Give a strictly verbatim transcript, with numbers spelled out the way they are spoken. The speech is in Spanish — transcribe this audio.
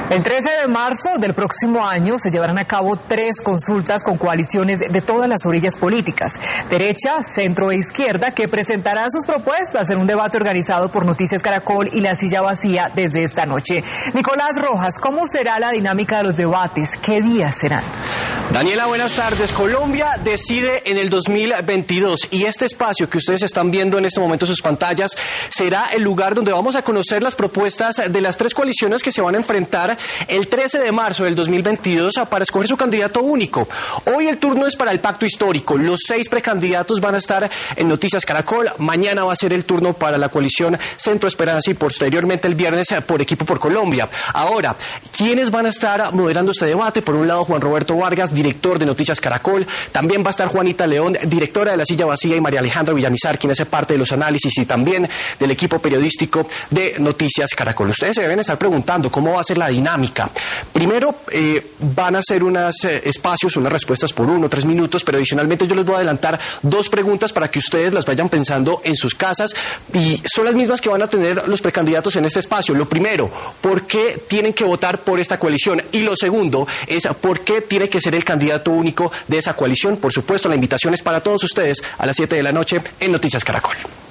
El trece de marzo del próximo año se llevarán a cabo tres consultas con coaliciones de todas las orillas políticas, derecha, centro e izquierda, que presentarán sus propuestas en un debate organizado por Noticias Caracol y La Silla Vacía desde esta noche. Nicolás Rojas, ¿cómo será la dinámica de los debates? ¿Qué días serán? Daniela, buenas tardes. Colombia decide en el dos mil veintidós y este espacio que ustedes están viendo en este momento en sus pantallas será el lugar donde vamos a conocer las propuestas de las tres coaliciones que se van a enfrentar el trece de marzo del dos mil veintidós para escoger su candidato único. Hoy el turno es para el pacto histórico. Los seis precandidatos van a estar en Noticias Caracol. Mañana va a ser el turno para la coalición Centro Esperanza y posteriormente el viernes por Equipo por Colombia. Ahora, ¿quiénes van a estar moderando este debate? Por un lado, Juan Roberto Vargas, director de Noticias Caracol. También va a estar Juanita León, directora de La Silla Vacía, y María Alejandra Villamizar, quien hace parte de los análisis y también del equipo periodístico de Noticias Caracol. Ustedes se deben estar preguntando cómo va a ser la dinámica. Primero, eh, van a ser unos eh, espacios, unas respuestas por uno, tres minutos, pero adicionalmente yo les voy a adelantar dos preguntas para que ustedes las vayan pensando en sus casas y son las mismas que van a tener los precandidatos en este espacio. Lo primero, ¿por qué tienen que votar por esta coalición? Y lo segundo es, ¿por qué tiene que ser el candidato único de esa coalición? Por supuesto, la invitación es para todos ustedes a las siete de la noche en Noticias Caracol.